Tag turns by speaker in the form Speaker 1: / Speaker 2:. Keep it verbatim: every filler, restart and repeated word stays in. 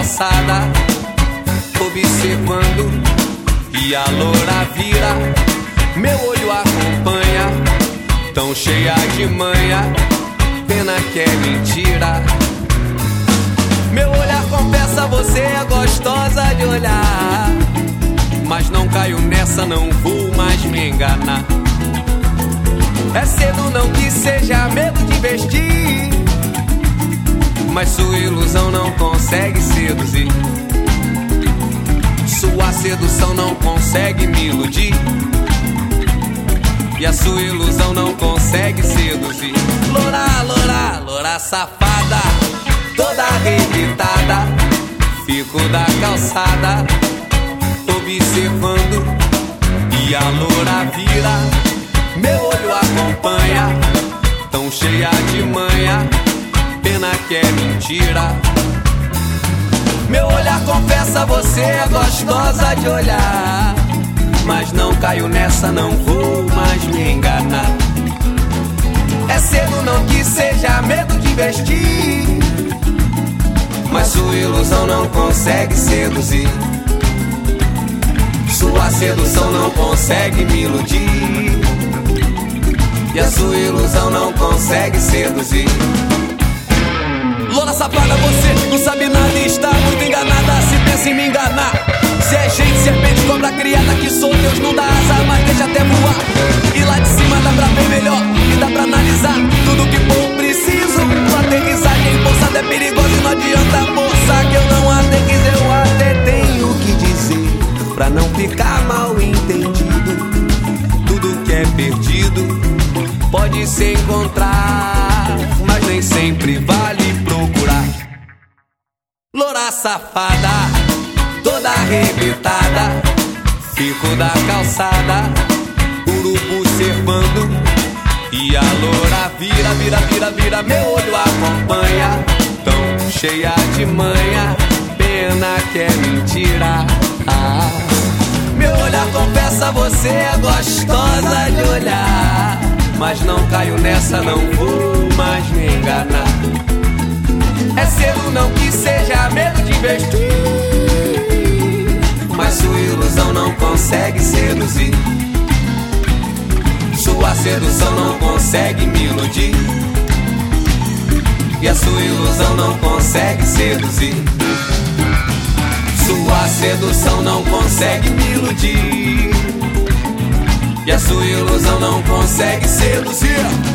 Speaker 1: calçada, observando, e a loura vira, meu olho acompanha, tão cheia de manha, pena que é mentira. Meu olhar confessa, você é gostosa de olhar, mas não caio nessa, não vou mais me enganar. É cedo, não que seja medo de investir, mas sua ilusão não consegue seduzir. Sua sedução não consegue me iludir, e a sua ilusão não consegue seduzir. Loura, loura, loura safada, toda arrebitada, fico da calçada, observando, e a loura vira, meu olho acompanha, tão cheia de manha, pena que é mentira. Meu olhar confessa, você é gostosa de olhar, mas não caio nessa, não vou mais me enganar. É cedo, não que seja medo de investir, mas sua ilusão não consegue seduzir. Sua sedução não consegue me iludir, e a sua ilusão não consegue seduzir. Loura safada, você não sabe nada e está muito enganada, se pensa em me enganar. Se é gente, serpente, cobra criada, que sou Deus, não dá asa, mas deixa até voar. E lá de cima dá pra ver melhor, e dá pra analisar tudo que for preciso. Aterrissagem embolsada é perigosa e não adianta força, que eu não até quis, eu até tenho que dizer, pra não ficar mal entendido. Tudo que é perdido pode se encontrar, mas nem sempre vale procurar. Loura safada, toda arrebitada, fico da calçada, urubu servando, e a loura vira, vira, vira, vira, meu olho acompanha, tão cheia de manha, pena que é mentira. Ah, meu olhar confessa, você é gostosa de olhar, mas não caio nessa, não vou mais me enganar. É cedo, não que seja medo de investir, mas sua ilusão não consegue seduzir. Sua sedução não consegue me iludir, e a sua ilusão não consegue seduzir. Sua sedução não consegue me iludir, e a sua ilusão não consegue seduzir.